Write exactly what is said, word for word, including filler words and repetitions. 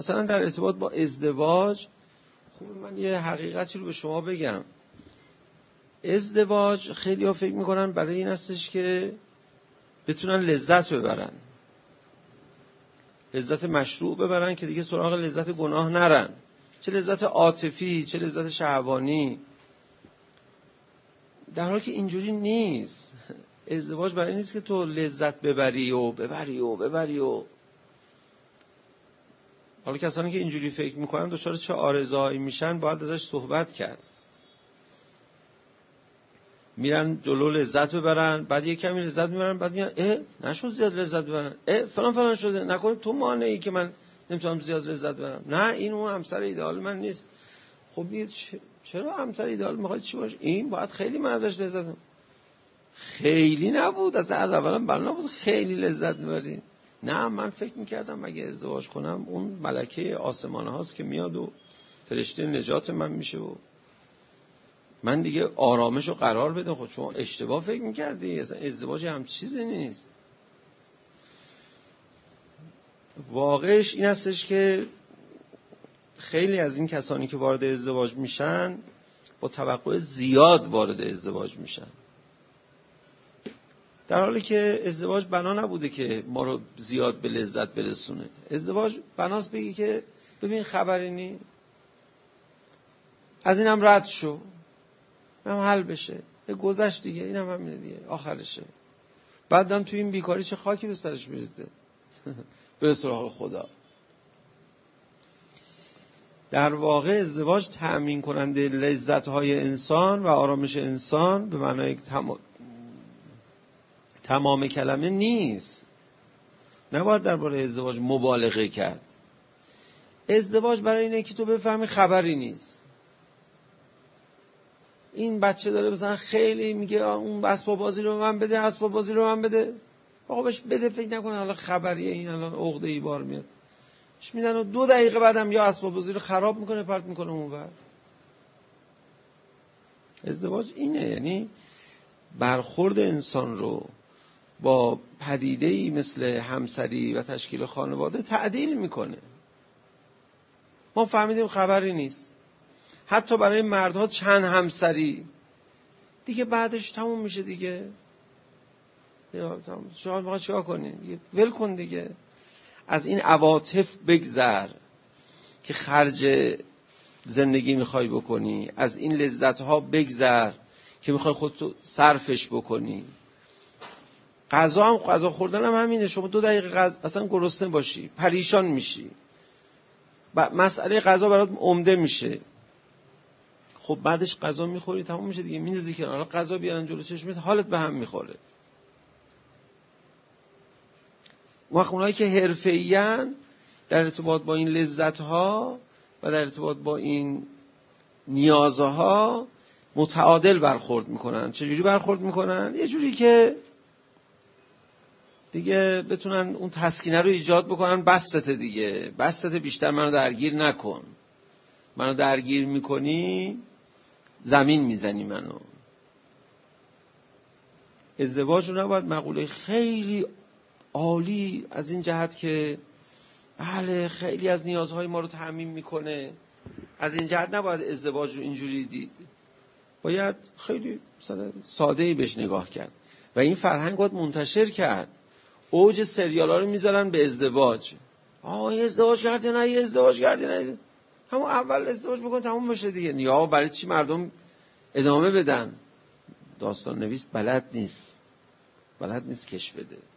مثلا در ارتباط با ازدواج، خوب من یه حقیقتی رو به شما بگم. ازدواج خیلی ها فکر میکنن برای این هستش که بتونن لذت ببرن، لذت مشروع ببرن که دیگه سراغ لذت گناه نرن، چه لذت عاطفی چه لذت شهوانی، در حالی که اینجوری نیست. ازدواج برای این نیست که تو لذت ببری و ببری و ببری و حالا کسانی که اینجوری فکر میکنن دچار چه آرزوهایی میشن باید ازش صحبت کرد. میرن جلو لذت ببرن، بعد یک کمی لذت میبرن، بعد میگن اه نشون زیاد لذت ببرن، اه فلان فلان شده، نکنه تو مانعی که من نمیتونم زیاد لذت ببرم. نه این اون همسر ایدئال من نیست. خب چرا همسر ایدئال میخواد چی باشه؟ این باید خیلی من ازش لذت ببرم. خیلی نبود، از از اولا بنا نبود خیلی لذت میبرین. نه من فکر میکردم مگه ازدواج کنم اون ملکه آسمان هاست که میاد و فرشته نجات من میشه و من دیگه آرامش و قرار بدم. خود شما اشتباه فکر میکردی، اصلا ازدواج هم چیزی نیست. واقعش این هستش که خیلی از این کسانی که وارد ازدواج میشن با توقع زیاد وارد ازدواج میشن، در حالی که ازدواج بنا نبوده که ما رو زیاد به لذت برسونه. ازدواج بناست بگی که ببین خبری نی، از این هم رد شو، این هم حل بشه، یه گذشت دیگه، این هم همینه دیگه، آخرشه. بعد هم توی این بیکاری چه خاکی به سرش میریزه بره سراغ خدا. در واقع ازدواج تأمین کننده لذت‌های انسان و آرامش انسان به معنای تمام تمام کلمه نیست. نباید درباره ازدواج مبالغه کرد. ازدواج برای اینه که تو بفهمی خبری نیست. این بچه داره مثلا خیلی میگه اون اسباب بازی رو من بده، اسباب بازی رو من بده. آقا بهش بده، فکر نکنه حالا خبریه، این الان عقده‌ای بار میاد. بهش میدن و دو دقیقه بعدم یا اسباب بازی رو خراب میکنه پرت میکنه اونور. ازدواج اینه، یعنی برخورد انسان رو با پدیده‌ای مثل همسری و تشکیل خانواده تعدیل میکنه. ما فهمیدیم خبری نیست. حتی برای مردها چند همسری دیگه بعدش تموم میشه دیگه. یا تموم شما میخواد چیکار کنی؟ دیگه ول کن دیگه. از این عواطف بگذر که خرج زندگی میخوای بکنی، از این لذت‌ها بگذر که میخوای خودتو صرفش بکنی. غذا هم غذا خوردن هم همینه. شما دو دقیقه غذا اصلا گرسنه باشی پریشان میشی، مسئله غذا برات عمده میشه. خب بعدش غذا میخوری تموم میشه دیگه، میندازی کنار. حالا غذا بیارن جلو چشمت حالت به هم میخوره. وقت اونایی که حرفه‌این در ارتباط با این لذت‌ها و در ارتباط با این نیازها متعادل برخورد میکنن. چجوری برخورد میکنن؟ یه جوری که دیگه بتونن اون تسکینه رو ایجاد بکنن. بسته دیگه، بسته، بیشتر منو درگیر نکن. منو درگیر میکنی زمین میزنی منو. ازدواج رو نباید مقوله خیلی عالی از این جهت که بله خیلی از نیازهای ما رو تأمین میکنه، از این جهت نباید ازدواج رو اینجوری دید. باید خیلی مثلا ساده‌ای بهش نگاه کرد و این فرهنگ باید منتشر کرد. اوج سریالا رو میذارن به ازدواج. آه یه ازدواج کردی نه، یه ازدواج کردی نه، همون اول ازدواج بکن تموم بشه دیگه. یا برای چی مردم ادامه بدن؟ داستان نویس بلد نیست، بلد نیست کش بده.